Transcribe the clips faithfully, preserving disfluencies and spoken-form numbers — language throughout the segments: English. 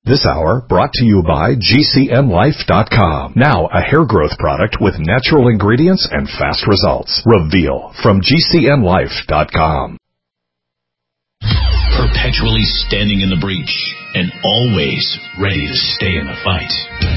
This hour brought to you by G C N Life dot com. Now a hair growth product with natural ingredients and fast results. Reveal from G C N Life dot com. Perpetually standing in the breach and always ready to stay in the fight.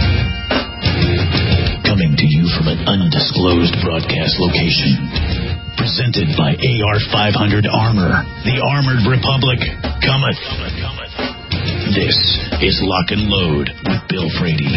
Coming to you from an undisclosed broadcast location. Presented by A R five hundred Armor. The Armored Republic cometh. This is Lock and Load with Bill Frady.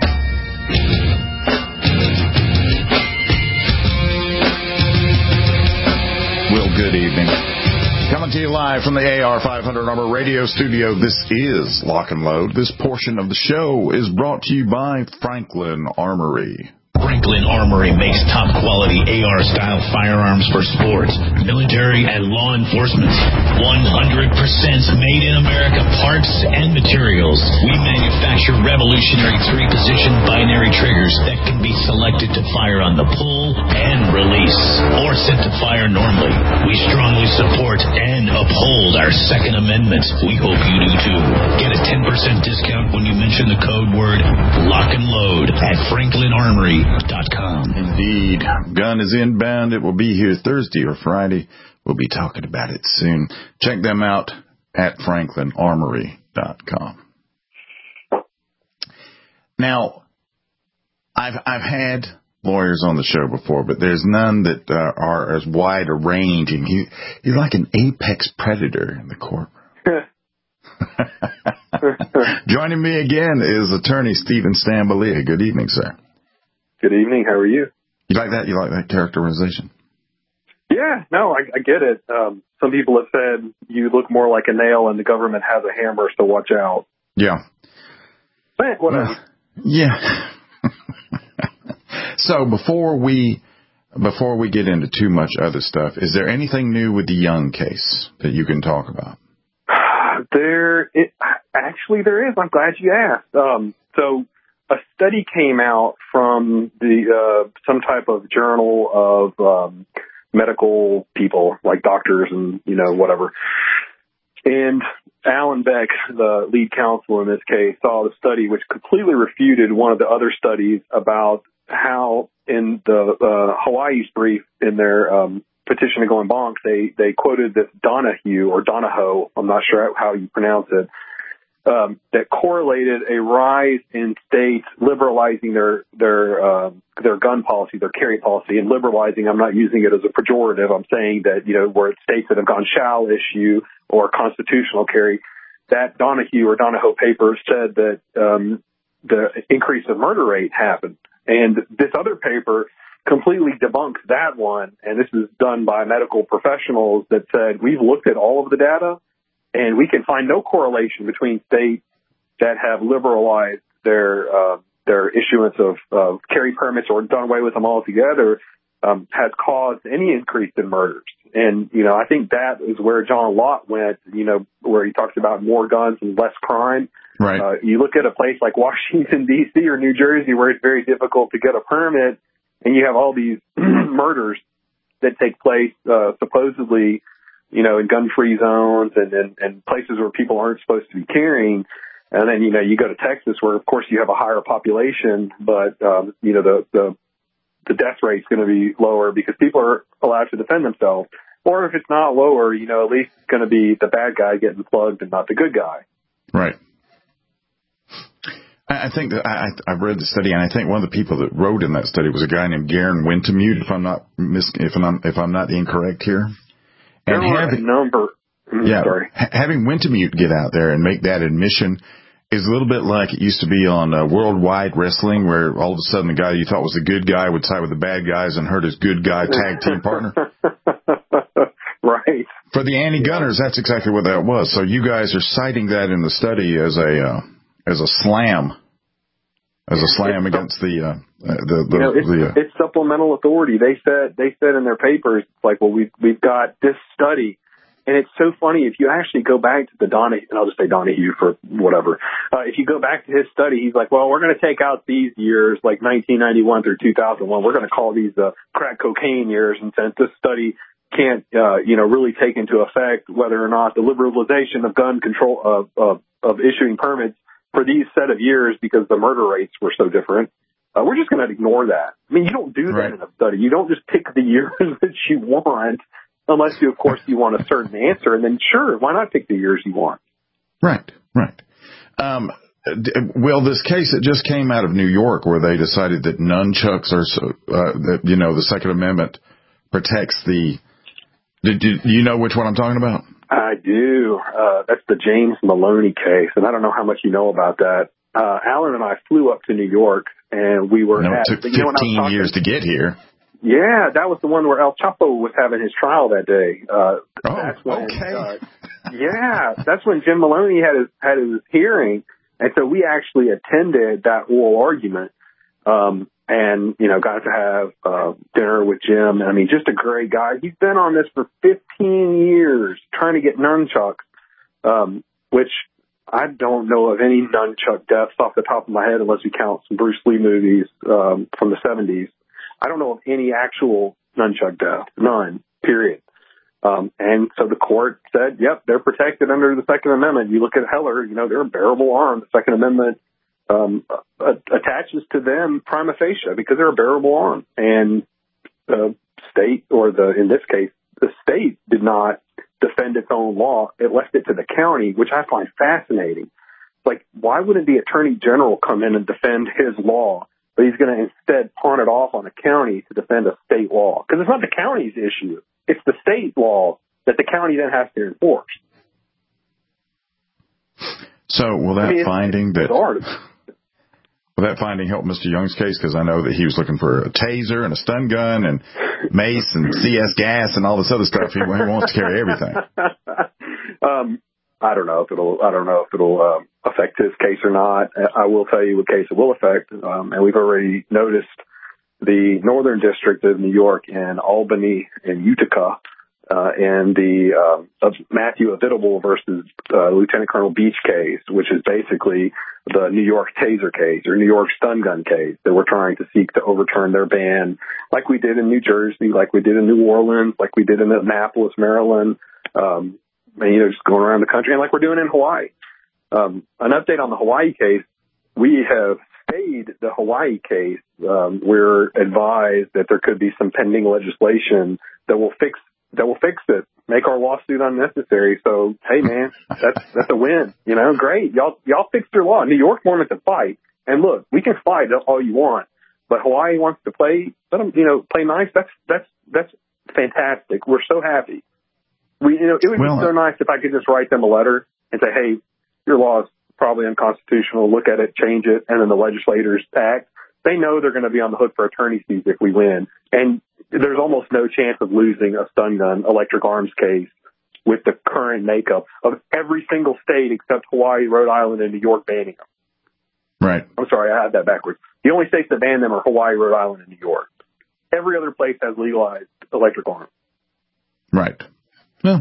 Well, good evening. Coming to you live from the A R five hundred Armor radio studio, this is Lock and Load. This portion of the show is brought to you by Franklin Armory. Franklin Armory makes top-quality A R-style firearms for sports, military, and law enforcement. one hundred percent made in America parts and materials. We manufacture revolutionary three-position binary triggers that can be selected to fire on the pull and release, or set to fire normally. We strongly support and uphold our Second Amendment. We hope you do too. Get a ten percent discount when you mention the code word Lock and Load at Franklin Armory. Indeed. Gun is inbound. It will be here Thursday or Friday. We'll be talking about it soon. Check them out at Franklin Armory dot com. Now, I've I've had lawyers on the show before, but there's none that uh, are as wide a ranging. You, you're like an apex predator in the courtroom. Joining me again is attorney Stephen Stambalia. Good evening, sir. Good evening. How are you? You like that? You like that characterization? Yeah, no, I, I get it. Um, some people have said you look more like a nail and the government has a hammer, so watch out. Yeah. But whatever. Uh, yeah. So before we before we get into too much other stuff, is there anything new with the Young case that you can talk about? There, it, actually, there is. I'm glad you asked. Um, so. A study came out from the uh, some type of journal of um, medical people, like doctors and, you know, whatever. And Alan Beck, the lead counsel in this case, saw the study which completely refuted one of the other studies about how in the uh, Hawaii's brief in their um, petition to go en banc, they, they quoted this Donahue or Donahoe, I'm not sure how you pronounce it, Um, that correlated a rise in states liberalizing their their uh, their gun policy, their carry policy, and liberalizing. I'm not using it as a pejorative. I'm saying that, you know, where it's states that have gone shall issue or constitutional carry. That Donahue or Donahoe paper said that um, the increase of murder rate happened, and this other paper completely debunks that one. And this is done by medical professionals that said we've looked at all of the data. And we can find no correlation between states that have liberalized their uh, their issuance of uh, carry permits or done away with them altogether um, has caused any increase in murders. And, you know, I think that is where John Lott went, you know, where he talks about more guns and less crime. Right. Uh, you look at a place like Washington, D C or New Jersey where it's very difficult to get a permit, and you have all these murders that take place uh, supposedly, you know, in gun-free zones and, and, and places where people aren't supposed to be carrying. And then, you know, you go to Texas where, of course, you have a higher population, but, um, you know, the, the, the death rate's going to be lower because people are allowed to defend themselves. Or if it's not lower, you know, at least it's going to be the bad guy getting plugged and not the good guy. Right. I think that I, I've read the study, and I think one of the people that wrote in that study was a guy named Garen Wintemute, if I'm not mis- if I'm if I'm not incorrect here. And having, number, yeah, sorry. ha- having Wintemute get out there and make that admission is a little bit like it used to be on uh, Worldwide Wrestling, where all of a sudden the guy you thought was a good guy would side with the bad guys and hurt his good guy tag team partner. Right. For the anti-gunners, that's exactly what that was. So you guys are citing that in the study as a uh, as a slam, as a slam it's against the uh, the the, you know, it's, the uh, it's supplemental authority. They said they said in their papers, like, well, we've we've got this study. And it's so funny, if you actually go back to the Donahue, and I'll just say Donahue for whatever, uh, if you go back to his study, he's like, well, we're going to take out these years, like nineteen ninety-one through two thousand one. We're going to call these the crack cocaine years. And since this study can't, uh, you know, really take into effect whether or not the liberalization of gun control, of, of, of issuing permits for these set of years because the murder rates were so different. Uh, we're just going to ignore that. I mean, you don't do that right. in a study. You don't just pick the years that you want, unless you, of course, you want a certain answer. And then, sure, why not pick the years you want? Right, right. Um, well, this case, it just came out of New York where they decided that nunchucks are, so, uh, that, you know, the Second Amendment protects the, did you, you know which one I'm talking about? I do. Uh, that's the James Maloney case. And I don't know how much you know about that. Uh, Alan and I flew up to New York and we were no, at, it took you know, fifteen talking, years to get here. Yeah, that was the one where El Chapo was having his trial that day. Uh, oh, that's when, okay. Uh, yeah, that's when Jim Maloney had his, had his hearing. And so we actually attended that oral argument, um, and, you know, got to have, uh, dinner with Jim. I mean, just a great guy. He's been on this for fifteen years trying to get nunchucks, um, which I don't know of any nunchuck deaths off the top of my head unless we count some Bruce Lee movies, um, from the seventies. I don't know of any actual nunchuck death. None, period. Um, and so the court said, yep, they're protected under the Second Amendment. You look at Heller, you know, they're a bearable arm. The Second Amendment um, uh, attaches to them prima facie because they're a bearable arm. And the state, or the in this case, the state did not defend its own law. It left it to the county, which I find fascinating. Like, why wouldn't the attorney general come in and defend his law, but he's going to instead pawn it off on a county to defend a state law? Because it's not the county's issue. It's the state law that the county then has to enforce. So will that I mean, finding that will that finding help Mister Young's case? Because I know that he was looking for a taser and a stun gun and mace and C S gas and all this other stuff. He, he wants to carry everything. um, I don't know if it'll. I don't know if it'll um, affect his case or not. I will tell you what case it will affect, um, and we've already noticed. The Northern District of New York and Albany and Utica, uh, and the uh, Matthew Avidable versus uh, Lieutenant Colonel Beach case, which is basically the New York taser case or New York stun gun case that we're trying to seek to overturn their ban, like we did in New Jersey, like we did in New Orleans, like we did in Annapolis, Maryland, um, and, you know, just going around the country, and like we're doing in Hawaii. Um, an update on the Hawaii case, we have stayed the Hawaii case. Um, we're advised that there could be some pending legislation that will fix that will fix it, make our lawsuit unnecessary. So, hey, man, that's that's a win. You know, great. Y'all y'all fixed your law. New York wanted to fight, and look, we can fight all you want, but Hawaii wants to play. Let them, you know, play nice. That's that's that's fantastic. We're so happy. We, you know, it would well, be so nice if I could just write them a letter and say, hey, your law is probably unconstitutional. Look at it, change it, and then the legislators act. They know they're going to be on the hook for attorney fees if we win. And there's almost no chance of losing a stun gun, electric arms case with the current makeup of every single state except Hawaii, Rhode Island, and New York banning them. Right. I'm sorry, I had that backwards. The only states that ban them are Hawaii, Rhode Island, and New York. Every other place has legalized electric arms. Right. Well,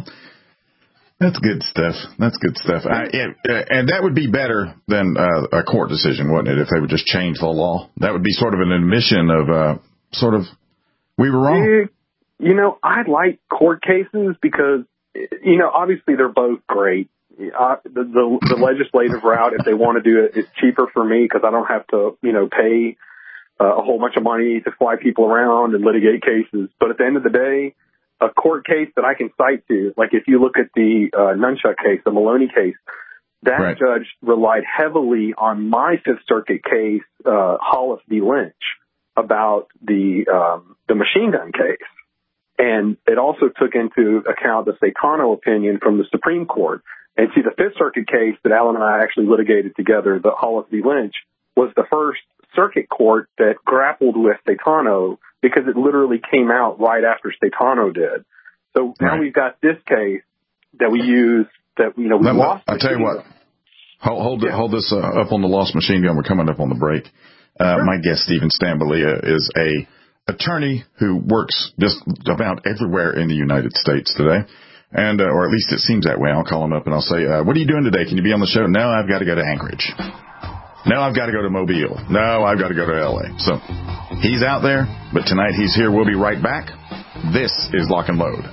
that's good stuff. That's good stuff. I, it, and that would be better than uh, a court decision, wouldn't it, if they would just change the law? That would be sort of an admission of uh, sort of we were wrong. You know, I like court cases because, you know, obviously they're both great. Uh, the, the, the legislative route, if they want to do it, it's cheaper for me because I don't have to, you know, pay uh, a whole bunch of money to fly people around and litigate cases. But at the end of the day, a court case that I can cite to, like if you look at the uh, Nunchuck case, the Maloney case, that right. judge relied heavily on my Fifth Circuit case, uh, Hollis v. Lynch, about the um, the machine gun case. And it also took into account the Saitano opinion from the Supreme Court. And see, the Fifth Circuit case that Alan and I actually litigated together, the Hollis v. Lynch, was the first circuit court that grappled with Saitano because it literally came out right after Saitano did. So now right. we've got this case that we use that, you know, we Let, lost. I'll tell you what. Hold, hold, yeah. hold this uh, up on the lost machine gun. We're coming up on the break. Uh, sure. My guest, Stephen Stambalia, is a attorney who works just about everywhere in the United States today. And, uh, or at least it seems that way. I'll call him up and I'll say, uh, what are you doing today? Can you be on the show? No, I've got to go to Anchorage. No, I've got to go to Mobile. No, I've got to go to L A. So he's out there, but tonight he's here. We'll be right back. This is Lock and Load.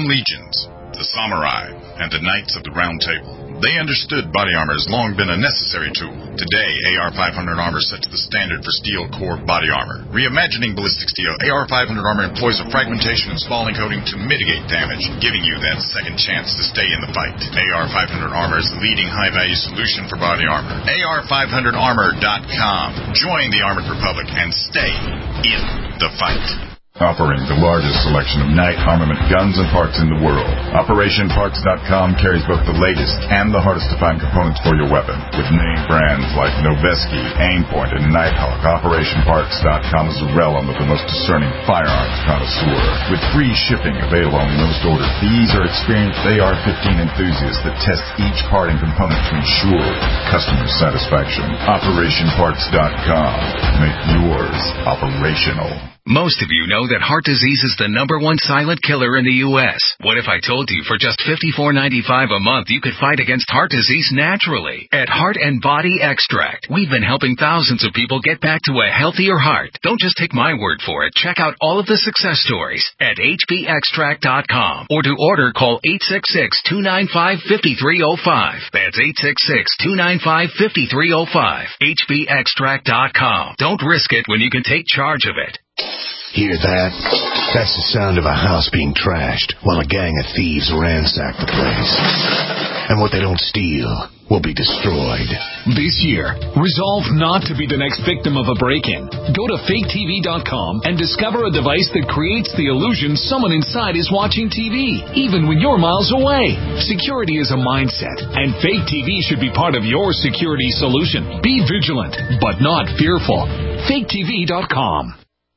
legions, the samurai, and the knights of the Round Table. They understood body armor has long been a necessary tool. Today, A R five hundred armor sets the standard for steel core body armor. Reimagining ballistic steel, A R five hundred armor employs a fragmentation and spalling coating to mitigate damage, giving you that second chance to stay in the fight. A R five hundred armor is the leading high-value solution for body armor. A R five hundred armor dot com. Join the Armored Republic and stay in the fight. Offering the largest selection of night armament guns and parts in the world, Operation Parts dot com carries both the latest and the hardest to find components for your weapon. With name brands like Noveski, Aimpoint, and Nighthawk, Operation Parts dot com is the realm of the most discerning firearms connoisseur. With free shipping available on most orders, these are experienced A R fifteen enthusiasts that test each part and component to ensure customer satisfaction. Operation Parts dot com. Make yours operational. Most of you know that heart disease is the number one silent killer in the U S What if I told you for just fifty-four ninety-five a month you could fight against heart disease naturally? At Heart and Body Extract, we've been helping thousands of people get back to a healthier heart. Don't just take my word for it. Check out all of the success stories at H B extract dot com, or to order, call eight six six, two nine five, five three zero five. That's eight six six, two nine five, five three zero five. H B extract dot com. Don't risk it when you can take charge of it. Hear that? That's the sound of a house being trashed while a gang of thieves ransack the place. And what they don't steal will be destroyed. This year, resolve not to be the next victim of a break-in. Go to fake T V dot com and discover a device that creates the illusion someone inside is watching T V, even when you're miles away. Security is a mindset, and Fake T V should be part of your security solution. Be vigilant, but not fearful. fake T V dot com.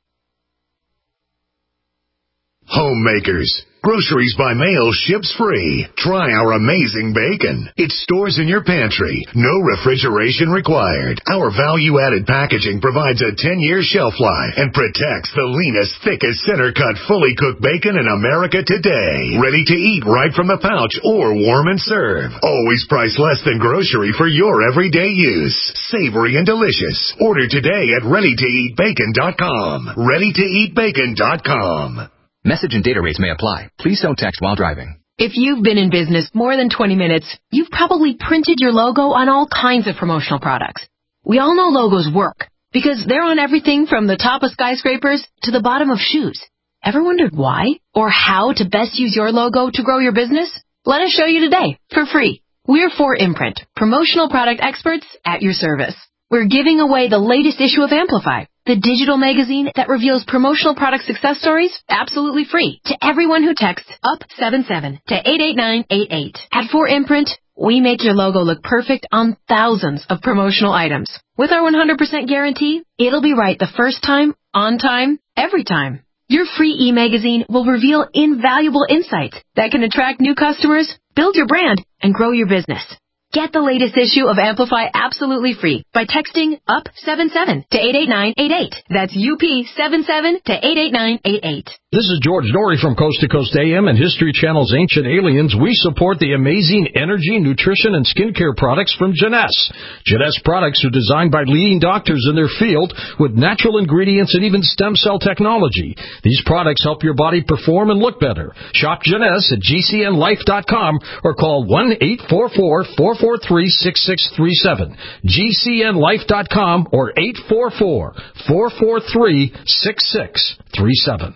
Homemakers. Groceries by mail ships free. Try our amazing bacon. It stores in your pantry. No refrigeration required. Our value-added packaging provides a ten-year shelf life and protects the leanest, thickest, center-cut, fully cooked bacon in America today. Ready to eat right from the pouch or warm and serve. Always priced less than grocery for your everyday use. Savory and delicious. Order today at ready to eat bacon dot com. ready to eat bacon dot com. Message and data rates may apply. Please don't text while driving. If you've been in business more than twenty minutes, you've probably printed your logo on all kinds of promotional products. We all know logos work because they're on everything from the top of skyscrapers to the bottom of shoes. Ever wondered why or how to best use your logo to grow your business? Let us show you today for free. We're four Imprint, promotional product experts at your service. We're giving away the latest issue of Amplify, the digital magazine that reveals promotional product success stories absolutely free to everyone who texts up seven seven to eight eight nine eight eight. At four Imprint, we make your logo look perfect on thousands of promotional items. With our one hundred percent guarantee, it'll be right the first time, on time, every time. Your free e-magazine will reveal invaluable insights that can attract new customers, build your brand, and grow your business. Get the latest issue of Amplify absolutely free by texting up seven seven to eight eight nine eight eight. That's U P seven seven to eight eight nine eight eight. This is George Norrie from Coast to Coast A M and History Channel's Ancient Aliens. We support the amazing energy, nutrition, and skincare products from Jeunesse. Jeunesse products are designed by leading doctors in their field with natural ingredients and even stem cell technology. These products help your body perform and look better. Shop Jeunesse at G C N life dot com or call one eight four four, four four three, six six three seven. G C N life dot com or eight four four, four four three, six six three seven.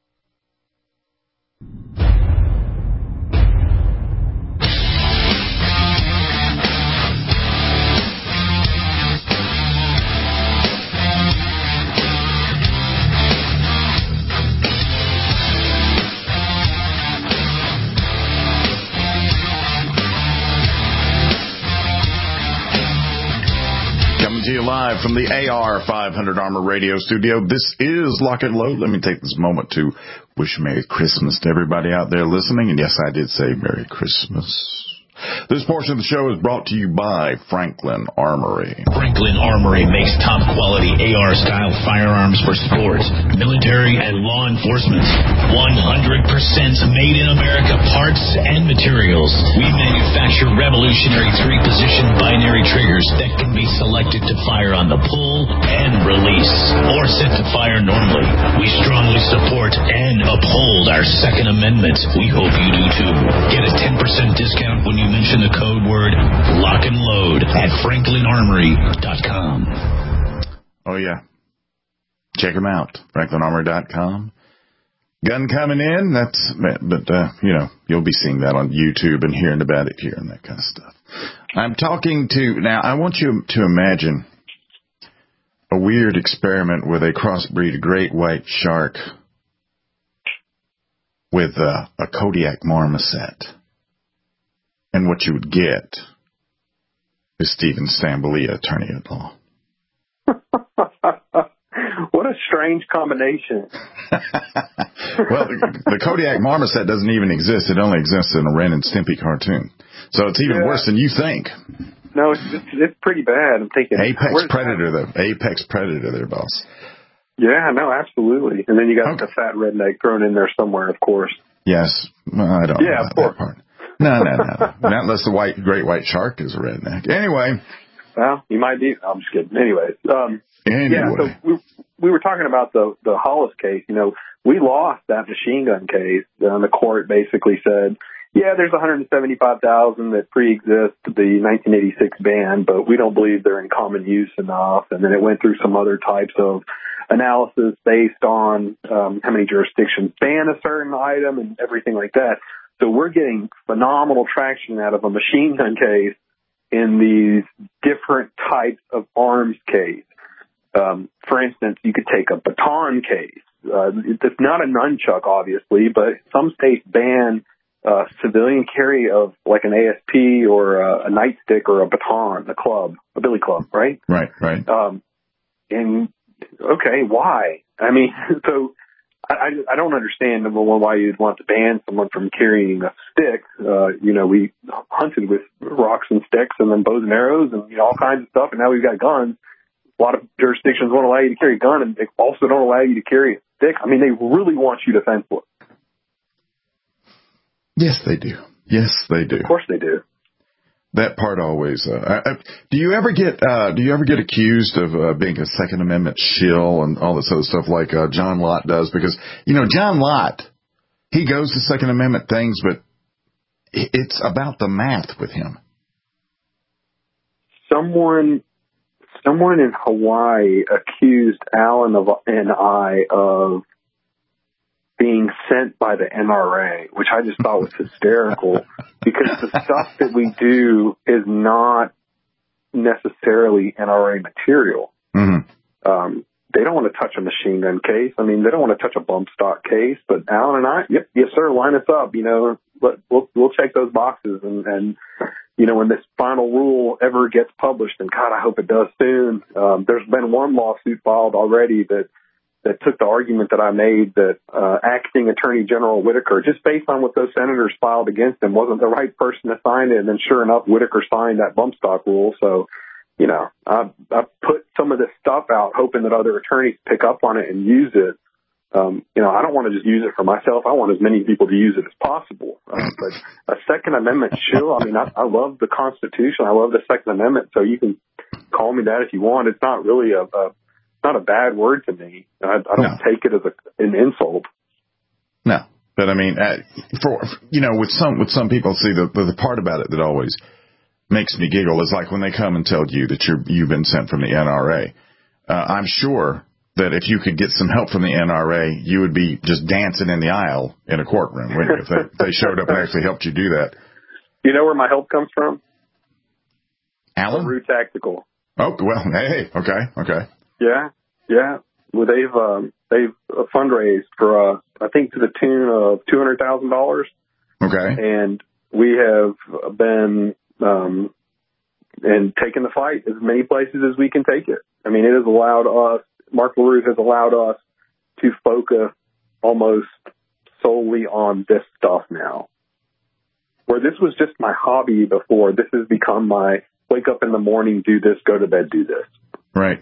To you live from the A R five hundred Armor Radio Studio. This is Lock and Load. Let me take this moment to wish Merry Christmas to everybody out there listening. And yes, I did say Merry Christmas. This portion of the show is brought to you by Franklin Armory. Franklin Armory makes top-quality A R-style firearms for sports, military, and law enforcement. one hundred percent made in America parts and materials. We manufacture feature revolutionary three-position binary triggers that can be selected to fire on the pull and release, or set to fire normally. We strongly support and uphold our Second Amendment. We hope you do too. Get a ten percent discount when you mention the code word lock and load at franklin armory dot com. Oh, yeah. Check them out, franklin armory dot com. Gun coming in, that's, but, uh, you know, you'll be seeing that on YouTube and hearing about it here and that kind of stuff. I'm talking to, now, I want you to imagine a weird experiment where they crossbreed a great white shark with uh, a Kodiak marmoset. And what you would get is Stephen Stambolia, attorney at law. What a strange combination. Well, the, the Kodiak marmoset doesn't even exist. It only exists in a Ren and Stimpy cartoon. So it's even yeah. worse than you think. No, it's, it's it's pretty bad. I'm thinking Apex Predator, the Apex Predator there, boss. Yeah, no, absolutely. And then you got okay. the fat redneck thrown in there somewhere, of course. Yes. Well, I don't yeah, know about that part. No, no, no. Not unless the white great white shark is a redneck. Anyway. Well, you might be. I'm just kidding. Anyways. Um, anyway. Yeah, so we, we were talking about the, the Hollis case. You know, we lost that machine gun case. And the court basically said, yeah, there's one hundred seventy-five thousand that pre-exist the nineteen eighty-six ban, but we don't believe they're in common use enough. And then it went through some other types of analysis based on um, how many jurisdictions ban a certain item and everything like that. So we're getting phenomenal traction out of a machine gun case in these different types of arms case. Um, for instance, you could take a baton case. Uh, it's not a nunchuck, obviously, but some states ban uh, civilian carry of like an A S P or a, a nightstick or a baton, a club, a billy club, right? Right, right. Um, and, okay, why? I mean, so I, I don't understand, number one, why you'd want to ban someone from carrying a stick. Uh, you know, we hunted with rocks and sticks and then bows and arrows and, you know, all kinds of stuff, and now we've got guns. A lot of jurisdictions won't allow you to carry a gun, and they also don't allow you to carry a stick. I mean, they really want you defenseless. Yes, they do. Yes, they do. Of course they do. That part always. Uh, I, I, do you ever get uh, Do you ever get accused of uh, being a Second Amendment shill and all this other stuff like uh, John Lott does? Because you know John Lott, he goes to Second Amendment things, but it's about the math with him. Someone, someone in Hawaii accused Alan of, and I of being sent by the N R A, which I just thought was hysterical because the stuff that we do is not necessarily N R A material. Mm-hmm. Um, they don't want to touch a machine gun case. I mean, they don't want to touch a bump stock case, but Alan and I, yep, yes, sir, line us up, you know, but we'll, we'll check those boxes. And, and, you know, when this final rule ever gets published, and God, I hope it does soon, um, there's been one lawsuit filed already that, that took the argument that I made that uh, acting Attorney General Whitaker, just based on what those senators filed against him, wasn't the right person to sign it. And then sure enough, Whitaker signed that bump stock rule. So, you know, I, I put some of this stuff out hoping that other attorneys pick up on it and use it. Um, you know, I don't want to just use it for myself. I want as many people to use it as possible. Uh, but a Second Amendment shill, I mean, I, I love the Constitution. I love the Second Amendment. So you can call me that if you want. It's not really a, a not a bad word to me. I, I don't no. take it as a, an insult. No, but I mean, uh, for you know, with some with some people, see the the part about it that always makes me giggle is like when they come and tell you that you're you've been sent from the N R A. Uh, I'm sure that if you could get some help from the N R A, you would be just dancing in the aisle in a courtroom, wouldn't you? If they, if they showed up and actually helped you do that. You know where my help comes from? Alan? Peru Tactical. Oh well, hey, okay, okay. Yeah, yeah. Well, they've um, they've fundraised for uh, I think to the tune of two hundred thousand dollars. Okay. And we have been um, and taken the fight as many places as we can take it. I mean, it has allowed us. Mark LaRue has allowed us to focus almost solely on this stuff now. Where this was just my hobby before, this has become my wake up in the morning, do this, go to bed, do this. Right.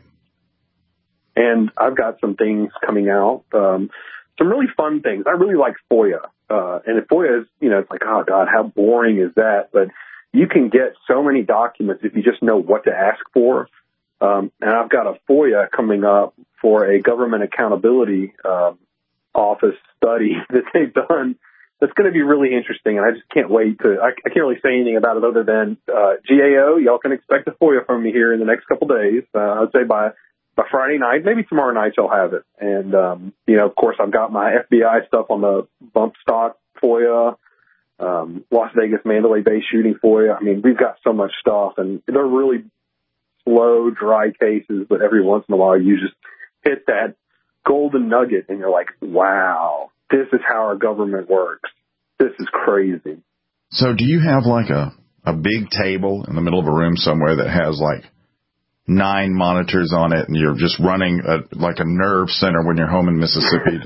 And I've got some things coming out, um, some really fun things. I really like FOIA. Uh, and FOIA is, you know, it's like, oh, God, how boring is that? But, you can get so many documents if you just know what to ask for. Um, and I've got a FOIA coming up for a government accountability um, office study that they've done that's going to be really interesting. And I just can't wait to, I, I can't really say anything about it other than uh, G A O, y'all can expect a FOIA from me here in the next couple days. Uh, I'd say by, by Friday night, maybe tomorrow night you'll have it. And, um, you know, of course, I've got my F B I stuff on the bump stock FOIA. Um, Las Vegas Mandalay Bay shooting FOIA. I mean, we've got so much stuff, and they're really slow, dry cases, but every once in a while you just hit that golden nugget and you're like, wow, this is how our government works. This is crazy. So do you have like a, a big table in the middle of a room somewhere that has like nine monitors on it and you're just running a, like a nerve center when you're home in Mississippi?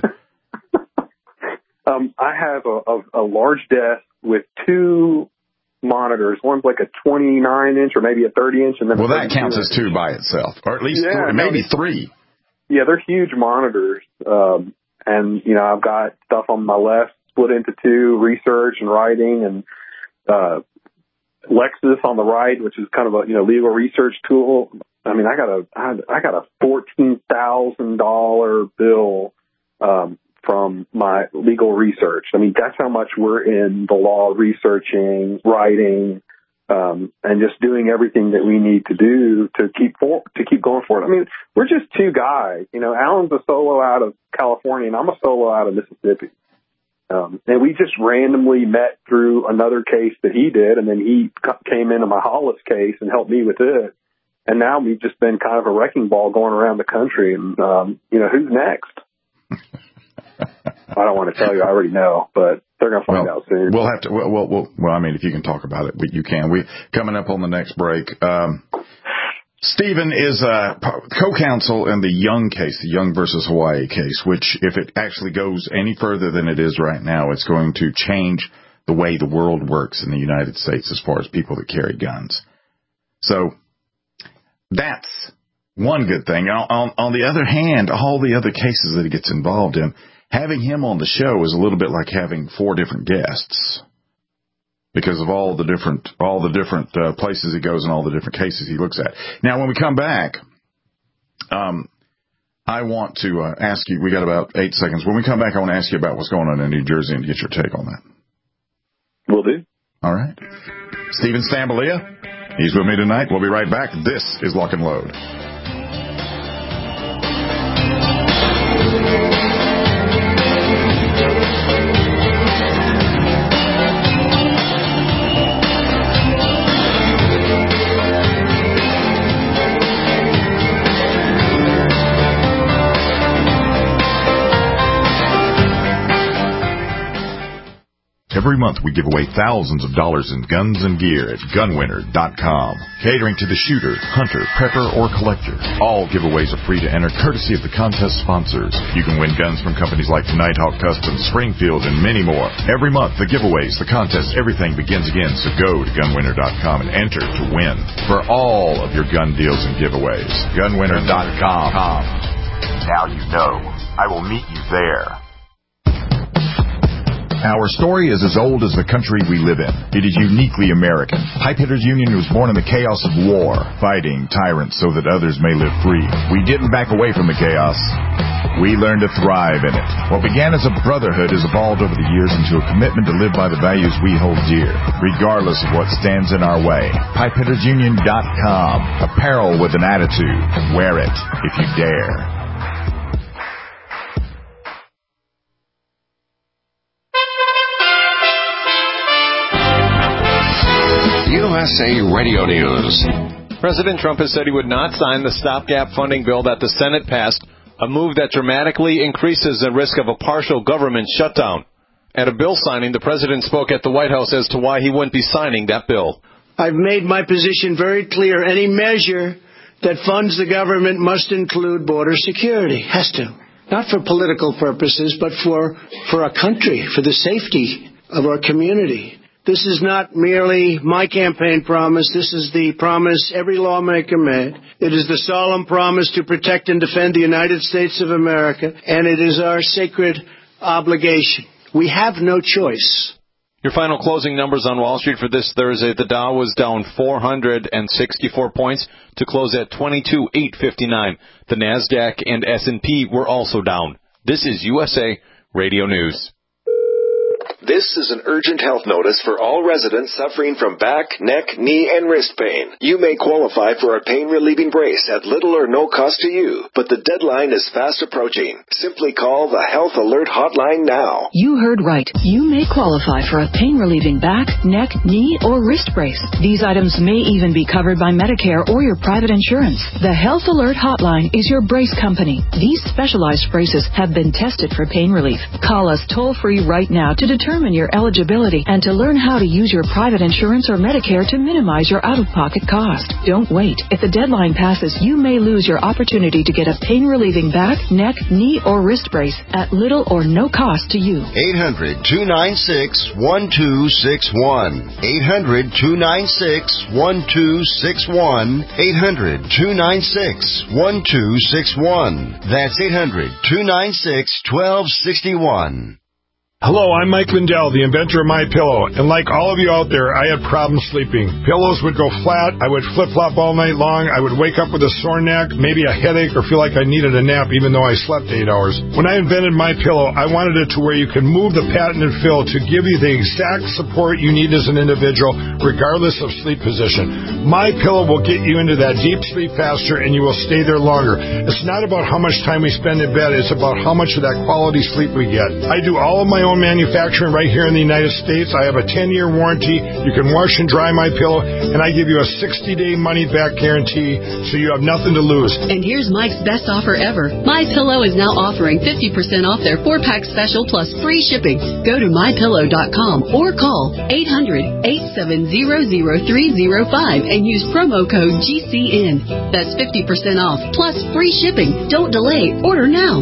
Um, I have a, a, a large desk with two monitors. One's like a twenty-nine inch or maybe a thirty inch. And then well, that counts as two by itself, or at least yeah, three, no, maybe three. Yeah, they're huge monitors. Um, and, you know, I've got stuff on my left split into two, research and writing, and uh, Lexis on the right, which is kind of a, you know, legal research tool. I mean, I got a, I got a fourteen thousand dollars bill um, from my legal research. I mean, that's how much we're in the law, researching, writing, um, and just doing everything that we need to do to keep for, to keep going forward. I mean, we're just two guys. You know, Alan's a solo out of California, and I'm a solo out of Mississippi. Um, and we just randomly met through another case that he did, and then he came into my Hollis case and helped me with it. And now we've just been kind of a wrecking ball going around the country. And, um, you know, who's next? I don't want to tell you. I already know, but they're going to find well, out soon. We'll have to. Well, well, well, well, I mean, if you can talk about it, but you can. We coming up on the next break. Um, Stephen is uh, co-counsel in the Young case, the Young versus Hawaii case, which, if it actually goes any further than it is right now, it's going to change the way the world works in the United States as far as people that carry guns. So that's one good thing. On, on, on the other hand, all the other cases that he gets involved in, having him on the show is a little bit like having four different guests because of all the different all the different uh, places he goes and all the different cases he looks at. Now, when we come back, um, I want to uh, ask you, we got about eight seconds. When we come back, I want to ask you about what's going on in New Jersey and get your take on that. Will do. All right. Stephen Stambalia, he's with me tonight. We'll be right back. This is Lock and Load. Every month we give away thousands of dollars in guns and gear at gun winner dot com. Catering to the shooter, hunter, prepper, or collector. All giveaways are free to enter courtesy of the contest sponsors. You can win guns from companies like Nighthawk Customs, Springfield, and many more. Every month, the giveaways, the contests, everything begins again. So go to gun winner dot com and enter to win for all of your gun deals and giveaways. gun winner dot com. Now you know. I will meet you there. Our story is as old as the country we live in. It is uniquely American. Pipehitters Union was born in the chaos of war, fighting tyrants so that others may live free. We didn't back away from the chaos. We learned to thrive in it. What began as a brotherhood has evolved over the years into a commitment to live by the values we hold dear, regardless of what stands in our way. Pipehitters Union dot com. Apparel with an attitude. Wear it if you dare. U S A Radio News. President Trump has said he would not sign the stopgap funding bill that the Senate passed, a move that dramatically increases the risk of a partial government shutdown. At a bill signing, the president spoke at the White House as to why he wouldn't be signing that bill. I've made my position very clear. Any measure that funds the government must include border security. Has to. Not for political purposes, but for, for our country, for the safety of our community. This is not merely my campaign promise. This is the promise every lawmaker made. It is the solemn promise to protect and defend the United States of America, and it is our sacred obligation. We have no choice. Your final closing numbers on Wall Street for this Thursday. The Dow was down four hundred sixty-four points to close at twenty-two thousand eight hundred fifty-nine. The NASDAQ and S and P were also down. This is U S A Radio News. This is an urgent health notice for all residents suffering from back, neck, knee, and wrist pain. You may qualify for a pain-relieving brace at little or no cost to you, but the deadline is fast approaching. Simply call the Health Alert Hotline now. You heard right. You may qualify for a pain-relieving back, neck, knee, or wrist brace. These items may even be covered by Medicare or your private insurance. The Health Alert Hotline is your brace company. These specialized braces have been tested for pain relief. Call us toll-free right now to determine your eligibility and to learn how to use your private insurance or Medicare to minimize your out-of-pocket cost. Don't wait. If the deadline passes, you may lose your opportunity to get a pain-relieving back, neck, knee, or wrist brace at little or no cost to you. eight hundred, two nine six, one two six one. eight hundred, two nine six, one two six one. eight hundred, two nine six, one two six one. That's eight hundred, two nine six, one two six one. Hello, I'm Mike Lindell, the inventor of MyPillow, and like all of you out there, I had problems sleeping. Pillows would go flat, I would flip-flop all night long, I would wake up with a sore neck, maybe a headache, or feel like I needed a nap even though I slept eight hours. When I invented MyPillow, I wanted it to where you can move the patented fill to give you the exact support you need as an individual, regardless of sleep position. MyPillow will get you into that deep sleep faster, and you will stay there longer. It's not about how much time we spend in bed, it's about how much of that quality sleep we get. I do all of my own manufacturing right here in the United States. I have a ten-year warranty. You can wash and dry MyPillow, and I give you a sixty-day money-back guarantee, so you have nothing to lose. And here's Mike's best offer ever. MyPillow is now offering fifty percent off their four-pack special plus free shipping. Go to my pillow dot com or call eight hundred, eight seven zero, zero three zero five and use promo code G C N. That's fifty percent off plus free shipping. Don't delay. Order now.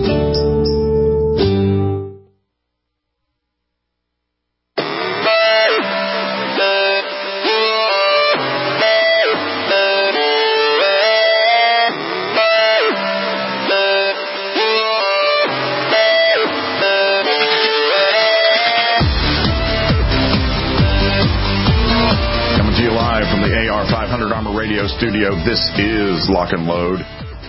Studio. This is Lock and Load.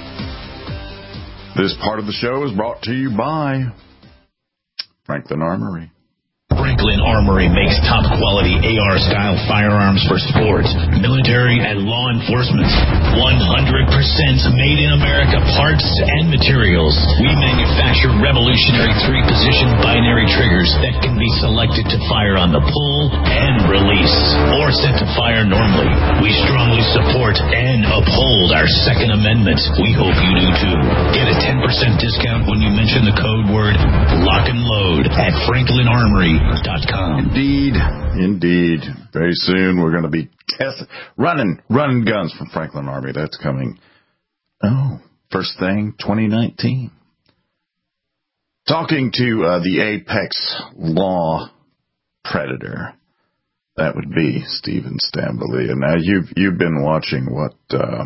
This part of the show is brought to you by Franklin Armory. Franklin Armory makes top-quality A R-style firearms for sports, military, and law enforcement. one hundred percent made in America parts and materials. We manufacture revolutionary three-position binary triggers that can be selected to fire on the pull and release, or set to fire normally. We strongly support and uphold our Second Amendment. We hope you do too. Get a ten percent discount when you mention the code word Lock and Load at Franklin Armory. Indeed, indeed. Very soon we're going to be test, running, running guns from Franklin Armory. That's coming. Oh, first thing, twenty nineteen. Talking to uh, the apex law predator. That would be Steven Stamboulia. Now you've you've been watching what. Uh,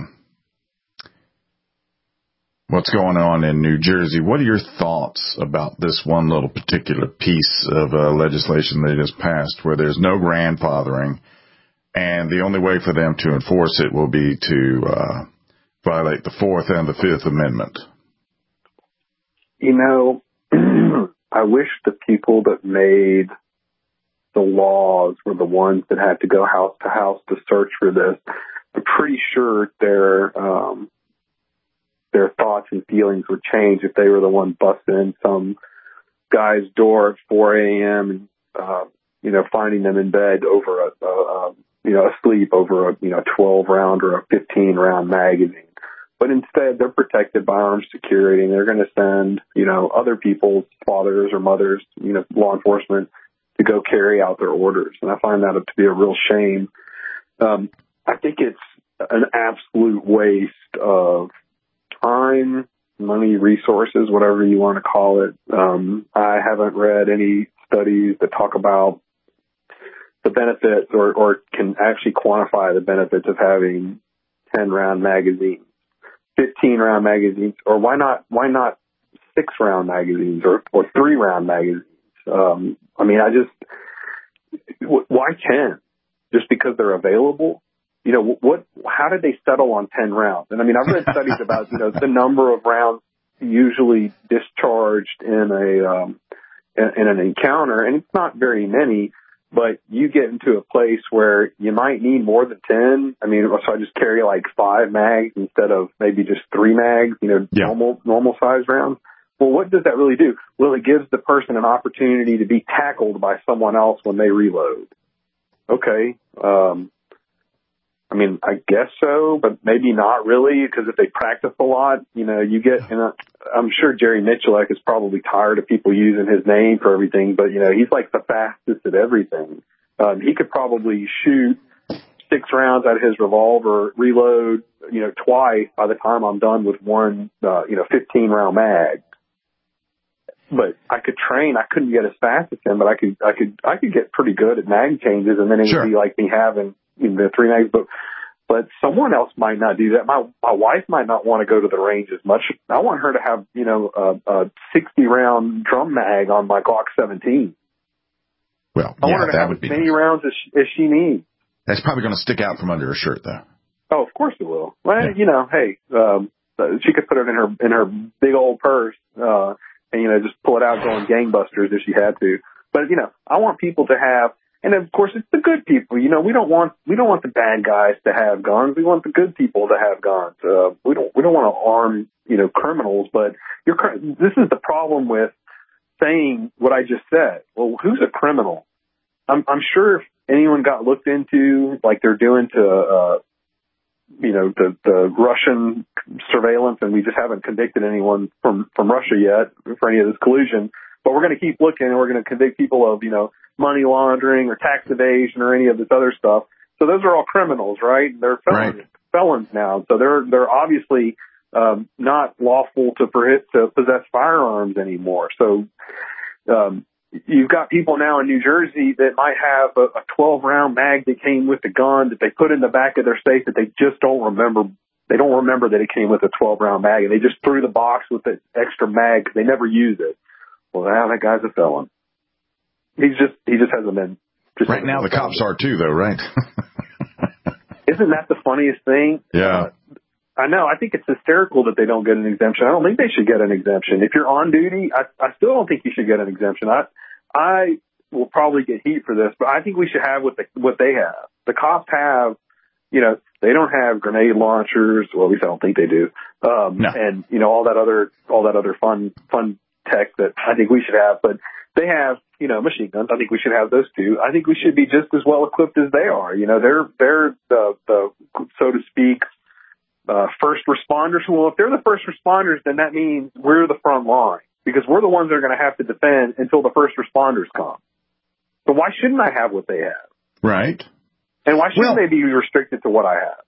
What's going on in New Jersey? What are your thoughts about this one little particular piece of uh, legislation they just passed where there's no grandfathering, and the only way for them to enforce it will be to uh, violate the Fourth and the Fifth Amendment? You know, I wish the people that made the laws were the ones that had to go house to house to search for this. I'm pretty sure they're... Um, their thoughts and feelings would change if they were the one busting in some guy's door at four a.m. and, uh, you know, finding them in bed over a, a, a you know, asleep over a, you know, twelve round or a fifteen round magazine. But instead, they're protected by armed security, and they're going to send, you know, other people's fathers or mothers, you know, law enforcement to go carry out their orders. And I find that to be a real shame. Um, I think it's an absolute waste of time, money, resources, whatever you want to call it. Um, I haven't read any studies that talk about the benefits or, or can actually quantify the benefits of having ten round magazines, fifteen round magazines, or why not, why not six round magazines or, or three round magazines? Um, I mean, I just, why ten? Just because they're available? You know, what? How did they settle on ten rounds? And I mean, I've read studies about, you know, the number of rounds usually discharged in a um, in, in an encounter, and it's not very many. But you get into a place where you might need more than ten. I mean, so I just carry like five mags instead of maybe just three mags. You know, yeah. normal normal size rounds. Well, what does that really do? Well, it gives the person an opportunity to be tackled by someone else when they reload. Okay. Um, I mean, I guess so, but maybe not really, because if they practice a lot, you know, you get, and I'm sure Jerry Miculek is probably tired of people using his name for everything, but, you know, he's like the fastest at everything. Um, he could probably shoot six rounds out of his revolver, reload, you know, twice by the time I'm done with one, uh, you know, fifteen round mag. But I could train. I couldn't get as fast as him, but I could, I could, I could get pretty good at mag changes, and then it sure. would be like me having, you know, the three mags. But, but someone else might not do that. My my wife might not want to go to the range as much. I want her to have, you know, a, a sixty round drum mag on my Glock seventeen. Well, I yeah, want her to that have would as be many nice. rounds as she, as she needs. That's probably going to stick out from under her shirt, though. Oh, of course it will. Well, yeah. you know, hey, um, she could put it in her in her big old purse. Uh, And, you know, just pull it out going gangbusters if she had to. But, you know, I want people to have, and of course it's the good people. You know, we don't want, we don't want the bad guys to have guns. We want the good people to have guns. Uh, we don't, we don't want to arm, you know, criminals, but you're, this is the problem with saying what I just said. Well, who's a criminal? I'm, I'm sure if anyone got looked into like they're doing to, uh, you know, the, the Russian surveillance, and we just haven't convicted anyone from, from Russia yet for any of this collusion. But we're going to keep looking, and we're going to convict people of, you know, money laundering or tax evasion or any of this other stuff. So those are all criminals, right? They're felons, right. felons now. So they're, they're obviously, um, not lawful to, to possess firearms anymore. So, um, you've got people now in New Jersey that might have a twelve round mag that came with the gun that they put in the back of their safe that they just don't remember. They don't remember that it came with a twelve round mag, and they just threw the box with the extra mag because they never used it. Well, now that guy's a felon. He's just, he just hasn't been. Just right now the cops are too, though, right? Isn't that the funniest thing? Yeah. Uh, I know. I think it's hysterical that they don't get an exemption. I don't think they should get an exemption. If you're on duty, I, I still don't think you should get an exemption. I, I will probably get heat for this, but I think we should have what the, what they have. The cops have, you know, they don't have grenade launchers. Well, at least I don't think they do. Um, no. And, you know, all that other, all that other fun, fun tech that I think we should have, but they have, you know, machine guns. I think we should have those too. I think we should be just as well equipped as they are. You know, they're, they're the, the, so to speak, Uh, first responders. Well, if they're the first responders, then that means we're the front line because we're the ones that are going to have to defend until the first responders come. So why shouldn't I have what they have? Right. And why shouldn't well, they be restricted to what I have?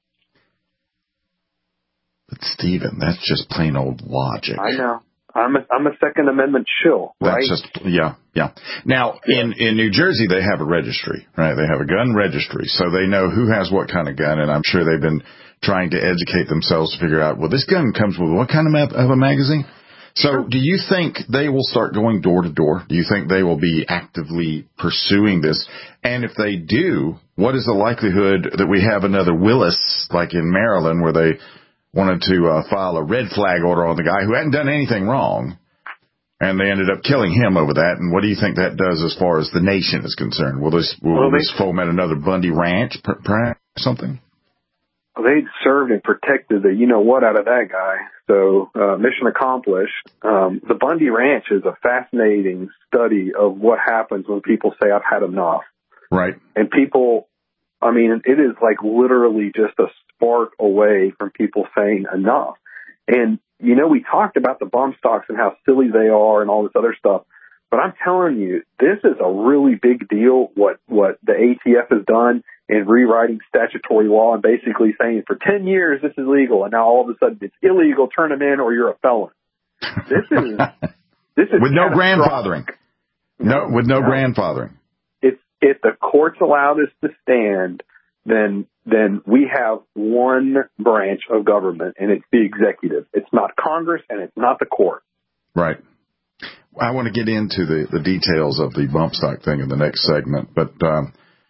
But Stephen, that's just plain old logic. I know. I'm a, I'm a Second Amendment shill, right? That's just, yeah, yeah. Now, in, in New Jersey, they have a registry, right? They have a gun registry, so they know who has what kind of gun, and I'm sure they've been trying to educate themselves to figure out, well, this gun comes with what kind of, ma- of a magazine? So sure. Do you think they will start going door to door? Do you think they will be actively pursuing this? And if they do, what is the likelihood that we have another Willis, like in Maryland, where they wanted to uh, file a red flag order on the guy who hadn't done anything wrong, and they ended up killing him over that? And what do you think that does as far as the nation is concerned? Will this will well, this foment another Bundy Ranch, perhaps, something? Well, they served and protected the you-know-what out of that guy. So uh, mission accomplished. Um, the Bundy Ranch is a fascinating study of what happens when people say, I've had enough. Right. And people, I mean, it is like literally just a spark away from people saying enough. And, you know, we talked about the bump stocks and how silly they are and all this other stuff. But I'm telling you, this is a really big deal, what, what the A T F has done in rewriting statutory law and basically saying for ten years this is legal, and now all of a sudden it's illegal, turn them in or you're a felon. This is this is with no grandfathering. No, with no, no grandfathering. If if the courts allow this to stand, then then we have one branch of government, and it's the executive. It's not Congress and it's not the court. Right. I want to get into the, the details of the bump stock thing in the next segment, but um,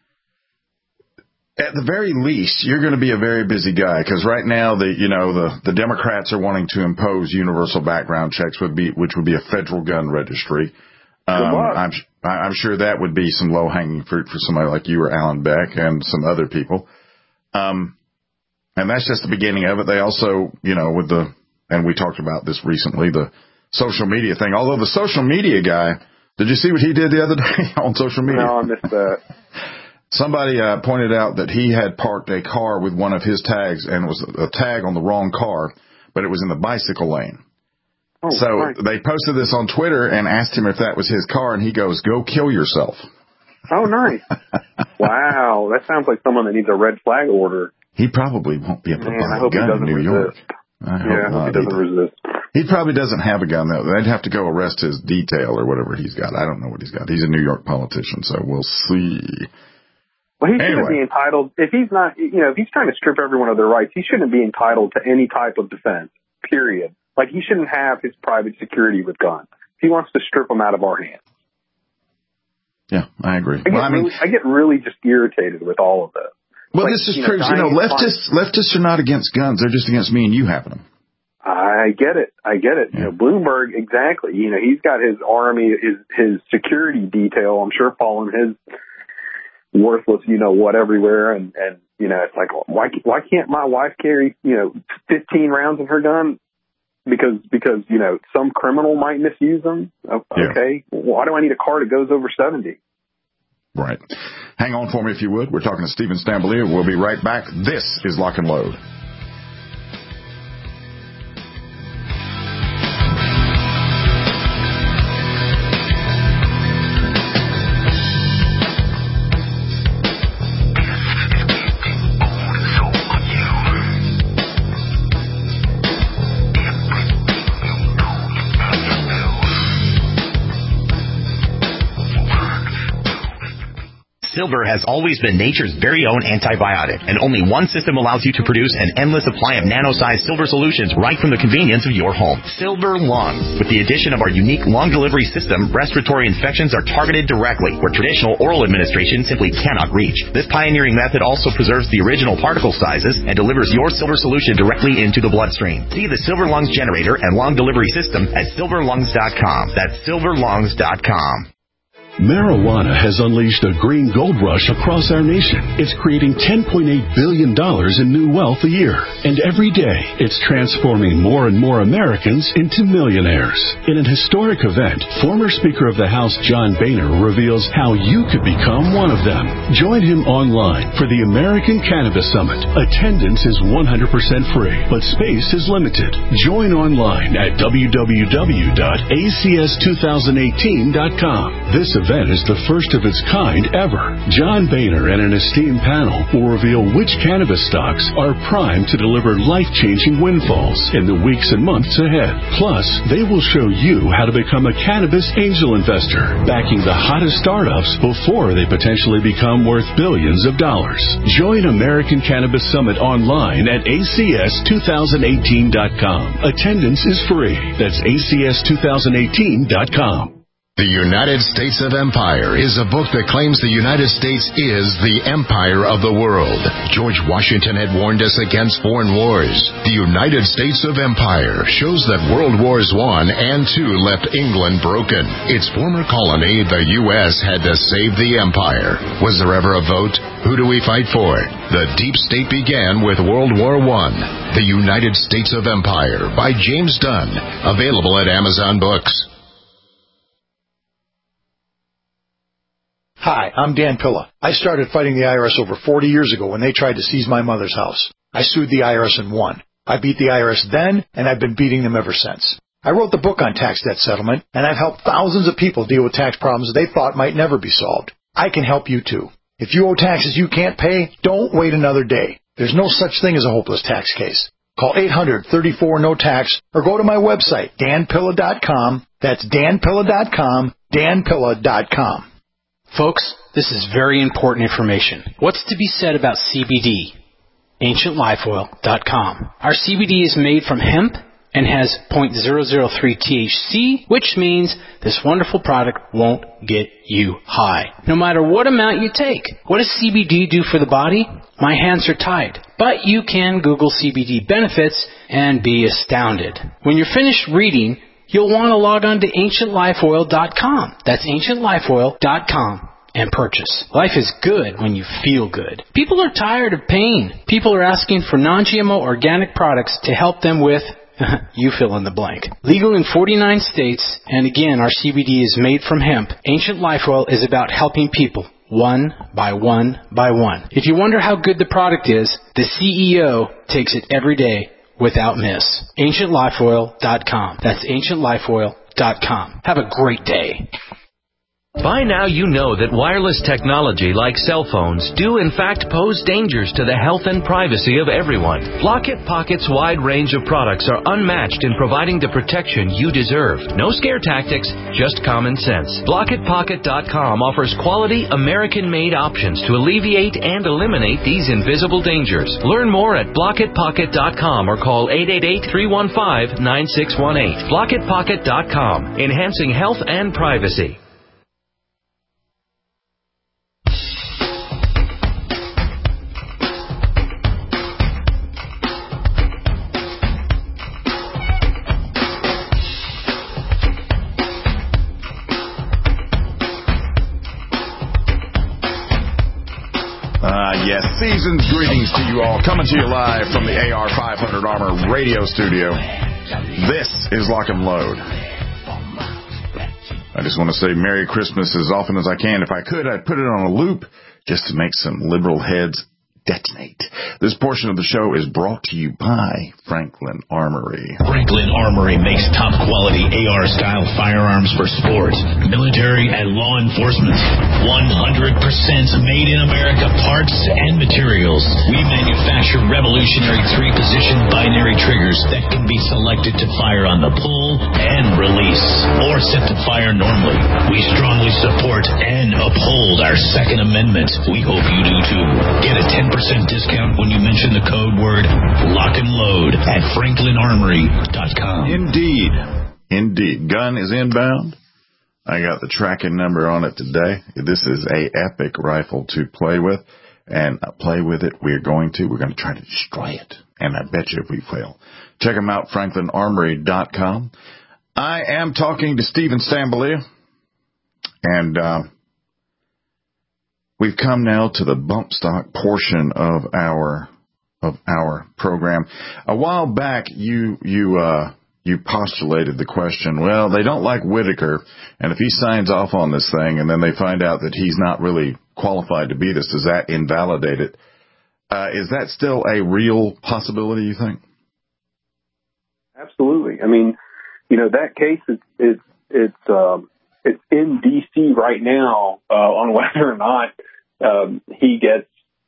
at the very least, you're going to be a very busy guy because right now, the you know the, the Democrats are wanting to impose universal background checks, would be which would be a federal gun registry. Um, I'm I'm sure that would be some low hanging fruit for somebody like you or Alan Beck and some other people. Um, and that's just the beginning of it. They also, you know, with the and we talked about this recently, the social media thing. Although the social media guy, did you see what he did the other day on social media? No, I missed that. Somebody uh, pointed out that he had parked a car with one of his tags, and it was a tag on the wrong car, but it was in the bicycle lane. Oh, so nice. They posted this on Twitter and asked him if that was his car, and he goes, "Go kill yourself." Oh, nice. Wow, that sounds like someone that needs a red flag order. He probably won't be able to Man, buy I hope a gun he doesn't in New resist. York. I hope yeah, I hope not he doesn't either. resist. He probably doesn't have a gun, though. They'd have to go arrest his detail or whatever he's got. I don't know what he's got. He's a New York politician, so we'll see. Well, he shouldn't anyway. be entitled, if he's not, you know, if he's trying to strip everyone of their rights, he shouldn't be entitled to any type of defense, period. Like, he shouldn't have his private security with guns. He wants to strip them out of our hands. Yeah, I agree. I get, well, I, mean, really, I get really just irritated with all of this. Well, like, this is you true. Know, you know, leftists, leftists are not against guns. They're just against me and you having them. I get it. I get it. Yeah. You know, Bloomberg, exactly. You know, he's got his army, his, his security detail, I'm sure, following his worthless, you know, what everywhere. And, and, you know, it's like, why, why can't my wife carry, you know, fifteen rounds of her gun? Because, because, you know, some criminal might misuse them. Okay. Yeah. Why do I need a car that goes over seventy? Right. Hang on for me if you would. We're talking to Stephen Stambolier. We'll be right back. This is Lock and Load. Silver has always been nature's very own antibiotic, and only one system allows you to produce an endless supply of nano-sized silver solutions right from the convenience of your home. Silver Lungs. With the addition of our unique lung delivery system, respiratory infections are targeted directly, where traditional oral administration simply cannot reach. This pioneering method also preserves the original particle sizes and delivers your silver solution directly into the bloodstream. See the Silver Lungs generator and lung delivery system at silver lungs dot com. That's silver lungs dot com. Marijuana has unleashed a green gold rush across our nation. It's creating ten point eight billion dollars in new wealth a year. And every day, it's transforming more and more Americans into millionaires. In an historic event, former Speaker of the House John Boehner reveals how you could become one of them. Join him online for the American Cannabis Summit. Attendance is one hundred percent free, but space is limited. Join online at w w w dot a c s two thousand eighteen dot com. This event is the first of its kind ever. John Boehner and an esteemed panel will reveal which cannabis stocks are primed to deliver life-changing windfalls in the weeks and months ahead. Plus, they will show you how to become a cannabis angel investor, backing the hottest startups before they potentially become worth billions of dollars. Join American Cannabis Summit online at a c s two thousand eighteen dot com. Attendance is free. That's a c s two thousand eighteen dot com. The United States of Empire is a book that claims the United States is the empire of the world. George Washington had warned us against foreign wars. The United States of Empire shows that World Wars One and Two left England broken. Its former colony, the U S, had to save the empire. Was there ever a vote? Who do we fight for? The deep state began with World War One. The United States of Empire by James Dunn. Available at Amazon Books. Hi, I'm Dan Pilla. I started fighting the I R S over forty years ago when they tried to seize my mother's house. I sued the I R S and won. I beat the I R S then, and I've been beating them ever since. I wrote the book on tax debt settlement, and I've helped thousands of people deal with tax problems they thought might never be solved. I can help you too. If you owe taxes you can't pay, don't wait another day. There's no such thing as a hopeless tax case. Call eight hundred, thirty-four, no tax or go to my website, dan pilla dot com. That's dan pilla dot com, dan pilla dot com. Folks, this is very important information. What's to be said about C B D? ancient life oil dot com. Our C B D is made from hemp and has zero point zero zero three T H C, which means this wonderful product won't get you high, no matter what amount you take. What does C B D do for the body? My hands are tied. But you can Google C B D benefits and be astounded. When you're finished reading, you'll want to log on to ancient life oil dot com. That's ancient life oil dot com. And purchase. Life is good when you feel good. People are tired of pain. People are asking for non G M O organic products to help them with, you fill in the blank. Legal in forty-nine states, and again, our C B D is made from hemp. Ancient Life Oil is about helping people, one by one by one. If you wonder how good the product is, the C E O takes it every day without miss. ancient life oil dot com. That's ancient life oil dot com. Have a great day. By now you know that wireless technology like cell phones do in fact pose dangers to the health and privacy of everyone. Block-It Pocket's wide range of products are unmatched in providing the protection you deserve. No scare tactics, just common sense. block it pocket dot com offers quality American-made options to alleviate and eliminate these invisible dangers. Learn more at block it pocket dot com or call eight eight eight, three one five, nine six one eight. block it pocket dot com, enhancing health and privacy. Yes, season's greetings to you all. Coming to you live from the A R five hundred Armor radio studio. This is Lock and Load. I just want to say Merry Christmas as often as I can. If I could, I'd put it on a loop just to make some liberal heads detonate. This portion of the show is brought to you by Franklin Armory. Franklin Armory makes top quality A R-style firearms for sports, military, and law enforcement. one hundred percent made in America parts and materials. We manufacture revolutionary three-position binary triggers that can be selected to fire on the pull and release, or set to fire normally. We strongly support and uphold our Second Amendment. We hope you do too. Get a ten percent discount when you mention the code word Lock and Load at franklin armory dot com. Indeed. Indeed. Gun is inbound. I got the tracking number on it today. This is a epic rifle to play with, and play with it we're going to. We're going to try to destroy it, and I bet you if we fail. Check them out, franklin armory dot com. I am talking to Stephen Stambolia, and uh, we've come now to the bump stock portion of our of our program. A while back, you you uh, you postulated the question. Well, they don't like Whitaker, and if he signs off on this thing, and then they find out that he's not really qualified to be this, does that invalidate it? Uh, is that still a real possibility? You think? Absolutely. I mean, you know, that case is it's it's um, it's in D C right now uh, on whether or not um, he gets.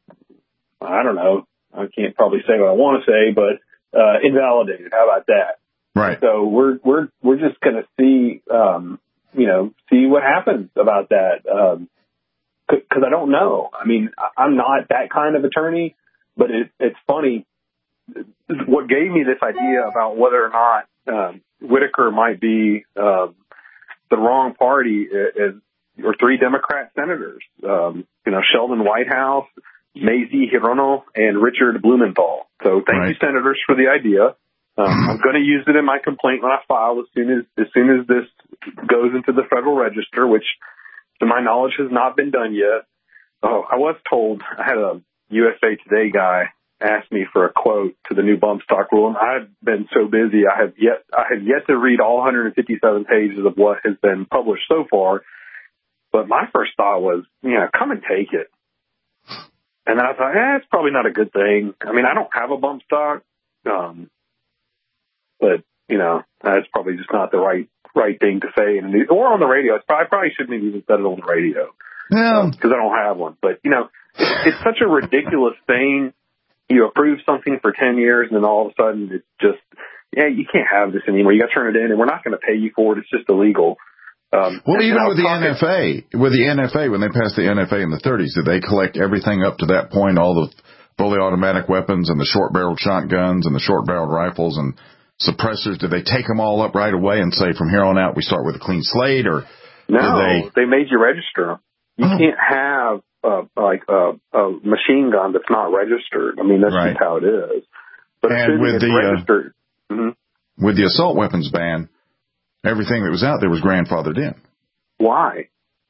I don't know. I can't probably say what I want to say, but uh, invalidated. How about that? Right. So we're we're we're just going to see, um, you know, see what happens about that. Um, Because I don't know. I mean, I'm not that kind of attorney, but it, it's funny. What gave me this idea about whether or not um, Whitaker might be um, the wrong party is, or three Democrat senators, um, you know, Sheldon Whitehouse, Mazie Hirono, and Richard Blumenthal. So thank right. you, senators, for the idea. Um, I'm going to use it in my complaint when I file as soon as as soon as this goes into the Federal Register, which, to my knowledge, has not been done yet. Oh, I was told, I had a U S A Today guy ask me for a quote to the new bump stock rule, and I've been so busy, I have yet I have yet to read all one hundred fifty-seven pages of what has been published so far. But my first thought was, you know, come and take it. And I thought, eh, it's probably not a good thing. I mean, I don't have a bump stock, um, but, you know, that's probably just not the right right thing to say in the news or on the radio. It's probably, I probably shouldn't have even said it on the radio because um, I don't have one. But, you know, it's, it's such a ridiculous thing. You approve something for ten years and then all of a sudden it's just, yeah, you can't have this anymore. You got to turn it in and we're not going to pay you for it. It's just illegal. Um, well, even with the talking, N F A, with the N F A, when they passed the N F A in the thirties, did they collect everything up to that point, all the fully automatic weapons and the short-barreled shotguns and the short-barreled rifles and suppressors? Did they take them all up right away and say from here on out we start with a clean slate, or no? Did they... they made you register them. You oh. can't have uh, like a, a machine gun that's not registered. I mean, that's right. just how it is. But and with the registered, uh, mm-hmm. with the assault weapons ban, everything that was out there was grandfathered in. Why?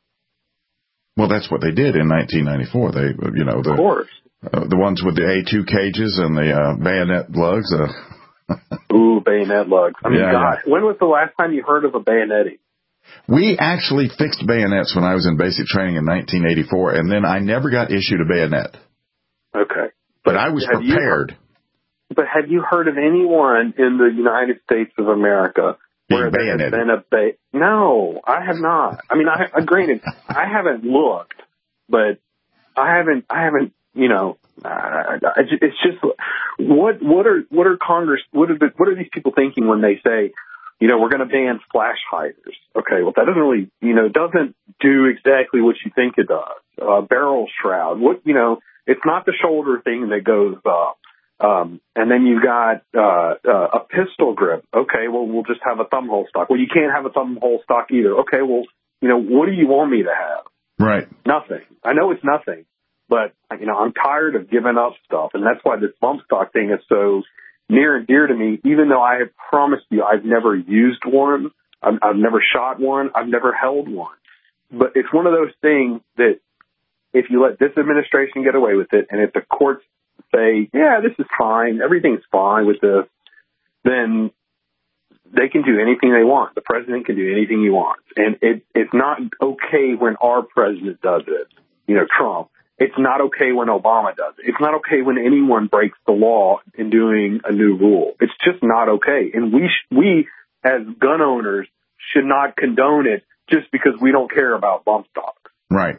Well, that's what they did in nineteen ninety-four. They, you know, the, of course. Uh, the ones with the A two cages and the uh, bayonet lugs. Uh, Ooh, bayonet lugs. I mean, yeah, God, yeah. when was the last time you heard of a bayoneting? We actually fixed bayonets when I was in basic training in nineteen eighty-four, and then I never got issued a bayonet. Okay. But, but I was prepared. You, but have you heard of anyone in the United States of America where there has been a ba- No, I have not. I mean, I, I granted, I haven't looked, but I haven't, I haven't, you know, uh, it's just, what, what are, what are Congress, what are the, what are these people thinking when they say, you know, we're going to ban flash hiders? Okay, well, that doesn't really, you know, doesn't do exactly what you think it does. Uh, barrel shroud, what, you know, it's not the shoulder thing that goes up. Um, and then you've got uh, uh, a pistol grip. Okay, well, we'll just have a thumb hole stock. Well, you can't have a thumb hole stock either. Okay, well, you know, what do you want me to have? Right. Nothing. I know it's nothing, but, you know, I'm tired of giving up stuff, and that's why this bump stock thing is so near and dear to me, even though I have promised you I've never used one, I've, I've never shot one, I've never held one. But it's one of those things that if you let this administration get away with it, and if the courts say, yeah, this is fine, everything's fine with this, then they can do anything they want. The president can do anything he wants. And it, it's not okay when our president does it, you know, Trump. It's not okay when Obama does it. It's not okay when anyone breaks the law in doing a new rule. It's just not okay. And we, sh- we as gun owners should not condone it just because we don't care about bump stocks. Right.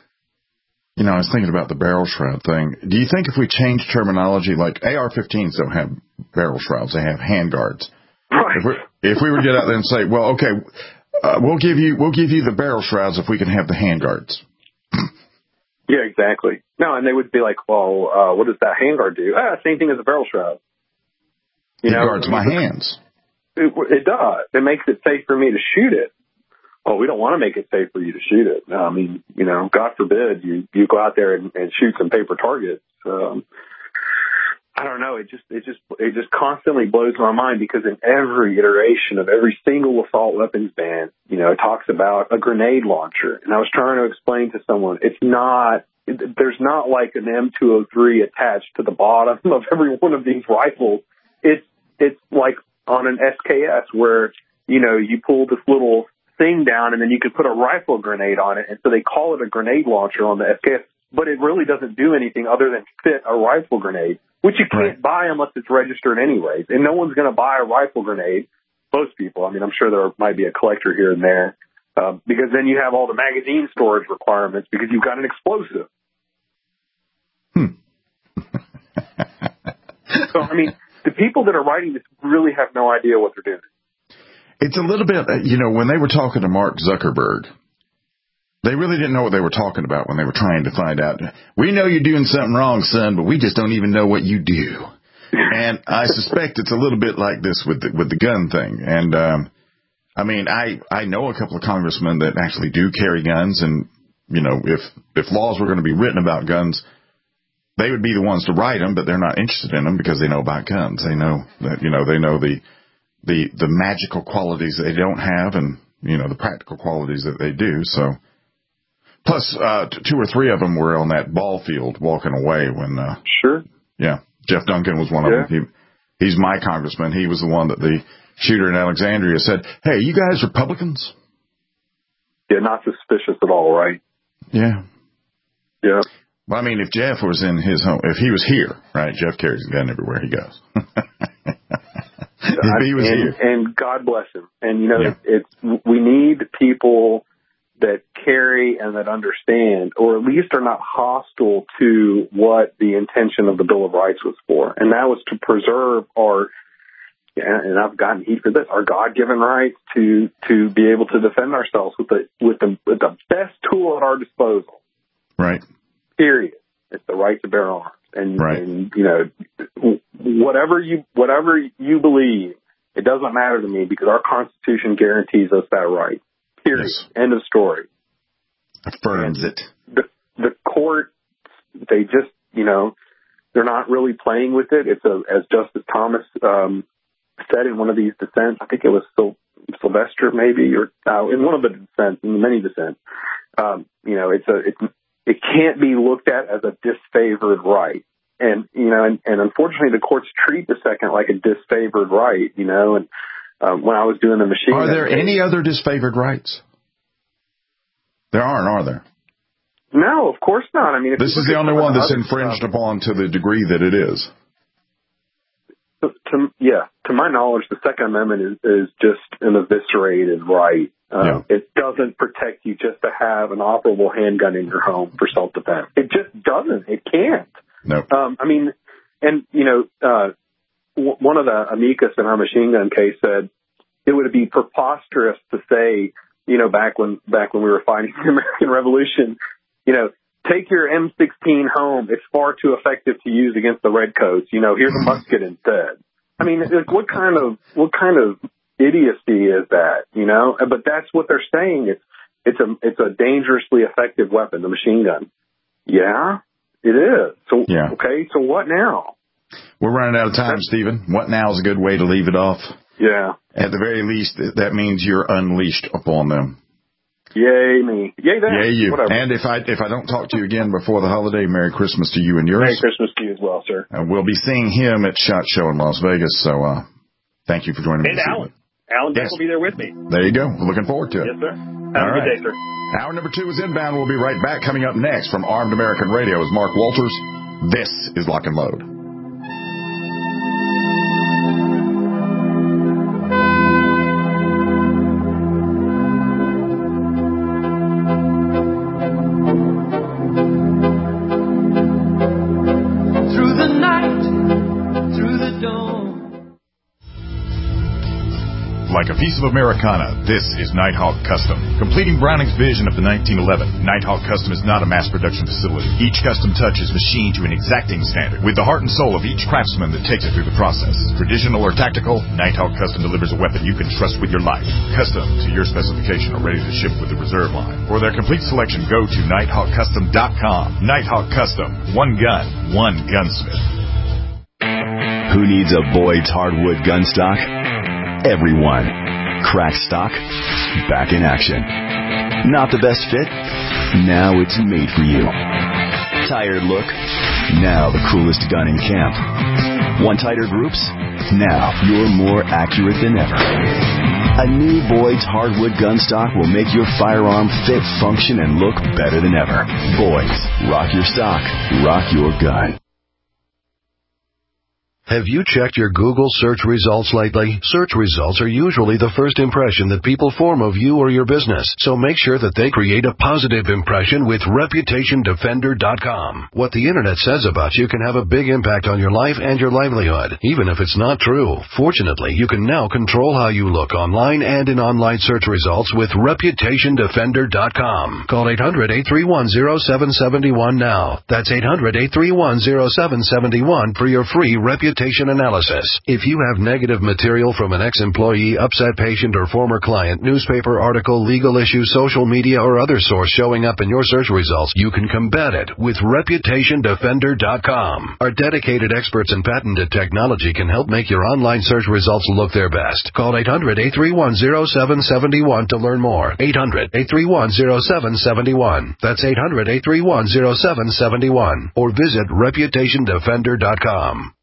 You know, I was thinking about the barrel shroud thing. Do you think if we change terminology, like A R fifteens don't have barrel shrouds, they have handguards. Right. If we, if we were to get out there and say, well, okay, uh, we'll give you we'll give you the barrel shrouds if we can have the handguards. Yeah, exactly. No, and they would be like, well, uh, what does that handguard do? Ah, same thing as a barrel shroud. You it know, guards my hands. It, it does. It makes it safe for me to shoot it. Oh, we don't want to make it safe for you to shoot it. No, I mean, you know, God forbid you, you go out there and, and shoot some paper targets. Um, I don't know. It just, it just, it just constantly blows my mind because in every iteration of every single assault weapons ban, you know, it talks about a grenade launcher. And I was trying to explain to someone, it's not, it, there's not like an M two oh three attached to the bottom of every one of these rifles. It's, it's like on an S K S where, you know, you pull this little thing down and then you can put a rifle grenade on it. And so they call it a grenade launcher on the S K S, but it really doesn't do anything other than fit a rifle grenade, which you can't right. buy unless it's registered anyways. And no one's going to buy a rifle grenade. Most people. I mean, I'm sure there might be a collector here and there, uh, because then you have all the magazine storage requirements because you've got an explosive. Hmm. So, I mean, the people that are writing this really have no idea what they're doing. It's a little bit, you know, when they were talking to Mark Zuckerberg, they really didn't know what they were talking about when they were trying to find out. We know you're doing something wrong, son, but we just don't even know what you do. And I suspect it's a little bit like this with the, with the gun thing. And, um, I mean, I, I know a couple of congressmen that actually do carry guns. And, you know, if, if laws were going to be written about guns, they would be the ones to write them, but they're not interested in them because they know about guns. They know that, you know, they know the, the, the magical qualities they don't have and, you know, the practical qualities that they do. So, plus, uh, two or three of them were on that ball field walking away when, uh, sure. Yeah. Jeff Duncan was one yeah. of them. He, he's my congressman. He was the one that the shooter in Alexandria said, hey, you guys Republicans? Yeah, not suspicious at all, right? Yeah. Yeah. Well, I mean, if Jeff was in his home, if he was here, right, Jeff carries a gun everywhere he goes. If he was and, here. And God bless him. And, you know, yeah. it's, we need people that carry and that understand, or at least are not hostile to what the intention of the Bill of Rights was for. And that was to preserve our, and I've gotten heat for this, our God-given rights to, to be able to defend ourselves with the, with the, with the best tool at our disposal. Right. Period. It's the right to bear arms. And, right. and, you know, whatever you, whatever you believe, It doesn't matter to me because our Constitution guarantees us that right. Period. Yes. End of story. Affirms it. The, the court, they just, you know, they're not really playing with it. It's a, as Justice Thomas um, said in one of these dissents, I think it was Syl- Sylvester maybe, or uh, in one of the dissents, in many dissents, um, you know, it's a, it's, it can't be looked at as a disfavored right. And, you know, and, and unfortunately the courts treat the second like a disfavored right, you know, and um, when I was doing the machine. Are there any other disfavored rights? There aren't, are there? No, of course not. I mean, if this is the only one that's infringed stuff, upon to the degree that it is. To, to, yeah, to my knowledge, the Second Amendment is, is just an eviscerated right. Um, yeah. It doesn't protect you just to have an operable handgun in your home for self-defense. It just doesn't. It can't. No. Um, I mean, and, you know, uh, w- one of the amicus in our machine gun case said it would be preposterous to say, you know, back when back when we were fighting the American Revolution, you know, take your M sixteen home. It's far too effective to use against the redcoats. You know, here's a musket instead. I mean, like, what kind of what kind of idiocy is that? You know, but that's what they're saying. It's it's a it's a dangerously effective weapon, the machine gun. Yeah. It is. So, yeah. Okay, so what now? We're running out of time, Stephen. What now is a good way to leave it off? Yeah. At the very least, that means you're unleashed upon them. Yay me. Yay them. Yay you. Whatever. And if I if I don't talk to you again before the holiday, Merry Christmas to you and yours. Merry Christmas to you as well, sir. And we'll be seeing him at SHOT Show in Las Vegas, so uh, thank you for joining and me. And Alan. Alan Dick yes. will be there with me. There you go. We're looking forward to it. Yes, sir. Have All a right. good day, sir. Hour number two is inbound. We'll be right back. Coming up next from Armed American Radio is Mark Walters. This is Lock and Load. Through the night, through the dawn. Like a piece of Americana, this is Nighthawk Custom. Completing Browning's vision of the nineteen eleven, Nighthawk Custom is not a mass production facility. Each custom touch is machined to an exacting standard with the heart and soul of each craftsman that takes it through the process. Traditional or tactical, Nighthawk Custom delivers a weapon you can trust with your life. Custom to your specification or ready to ship with the reserve line. For their complete selection, go to nighthawk custom dot com. Nighthawk Custom. One gun, one gunsmith. Who needs a Boyd's hardwood gun stock? Everyone. Crack stock, back in action. Not the best fit? Now it's made for you. Tired look? Now the coolest gun in camp. Want tighter groups? Now you're more accurate than ever. A new Boyd's hardwood gun stock will make your firearm fit, function, and look better than ever. Boyd's. Rock your stock. Rock your gun. Have you checked your Google search results lately? Search results are usually the first impression that people form of you or your business, so make sure that they create a positive impression with reputation defender dot com. What the internet says about you can have a big impact on your life and your livelihood, even if it's not true. Fortunately, you can now control how you look online and in online search results with reputation defender dot com. Call eight hundred, eight three one, zero seven seven one now. That's eight hundred, eight three one, zero seven seven one for your free reputation analysis. If you have negative material from an ex-employee, upset patient, or former client, newspaper article, legal issue, social media, or other source showing up in your search results, you can combat it with reputation defender dot com. Our dedicated experts in patented technology can help make your online search results look their best. Call eight hundred, eight three one, zero seven seven one to learn more. eight hundred, eight three one, zero seven seven one. That's eight hundred, eight three one, zero seven seven one. Or visit reputation defender dot com.